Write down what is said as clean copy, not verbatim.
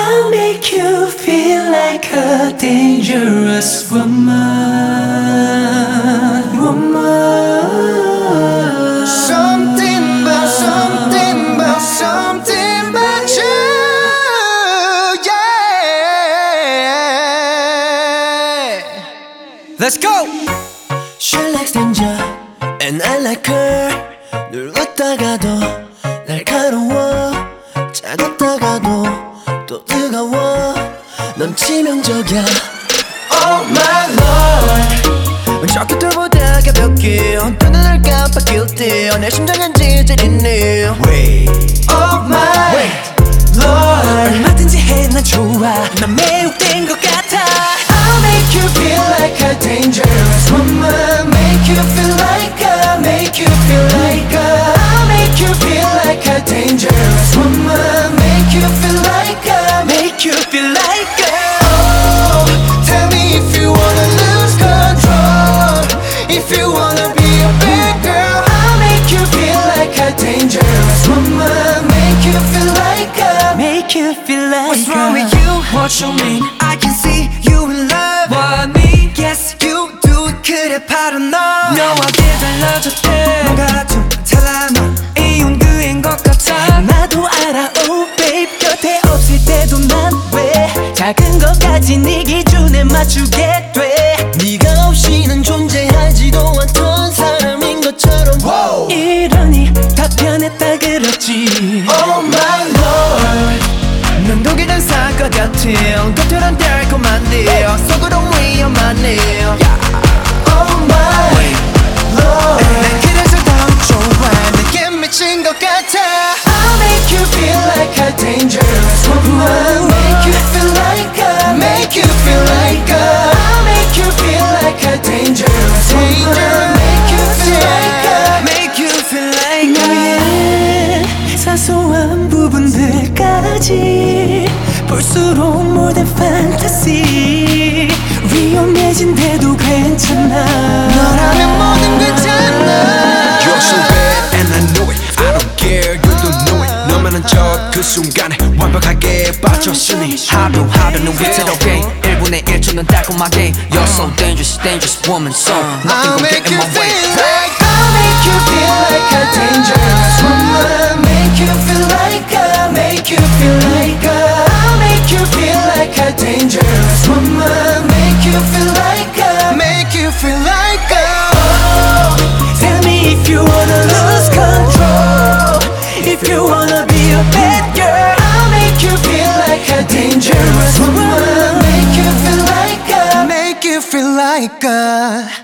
I'll make you feel like a dangerous woman, woman. Something about you, yeah. Let's go! She likes danger and I like her. 늘 웃다가도 날카로워, 차갑다가도 또 뜨거워. 넌 치명적이야. Oh my lord. 저 끝들보다 가볍게 또 눈을 깜빡일 때 내 심장은 찌질이네. Wait, oh my lord. 얼마든지 해 난 좋아. 난 매혹된 것 같아. I'll make you feel like a dangerous woman. Make you feel like a, make you feel like a. I'll make you feel like a dangerous woman. Make you feel like a, make you feel like a. Oh, tell me if you wanna lose control. If you wanna be a bad girl, I'll make you feel like a dangerous woman. Make you feel like a, make you feel like What's a. wrong with you? What you mean? I can see you in love. What me? Yes, you do. 그래 바로 너. 너에게 달라졌대. 뭔가 좀 달라 넌. 이혼 그인 것 같아. 나도 알아, oh babe. 곁에 없을 때도 난 왜 작은 것까지 네 기준에 맞추게 돼. 네가 없이는 존재하지도 않던 사람인 것처럼. Whoa. 이러니 다 변했다 그렇지. Oh my lord. 넌 독이든 살 것 같은 겉으론 달콤한데 속으로 위험하네. Oh my lord. 난 그래서 더 좋아. 내게 미친 것 같아. I'll make you feel like a dangerous woman. Make you feel like a, make you feel like a. I'll make you feel like a dangerous woman. Make you feel like a, make you feel like a. 사소한 부분들까지 볼수록 more than fantasy. 위험해진데도 괜찮아. 너라면 뭐든 괜찮아. You're so bad and I know it. I don't care, you don't know it. 너만은 저 그 순간에 완벽하게 빠졌으니 하루하루는 위태롭게 1분의 1초는 달콤하게. You're so dangerous, dangerous woman. So nothing gon' get in my way. I'll make you feel like a dangerous woman. Make you feel like a, make you feel like a. I'll make you feel like a dangerous woman. Make you feel like a, make you feel like a. Oh, tell me if you wanna lose control. If you wanna be a bad girl, I'll make you feel like a dangerous woman. Make you feel like a, make you feel like a.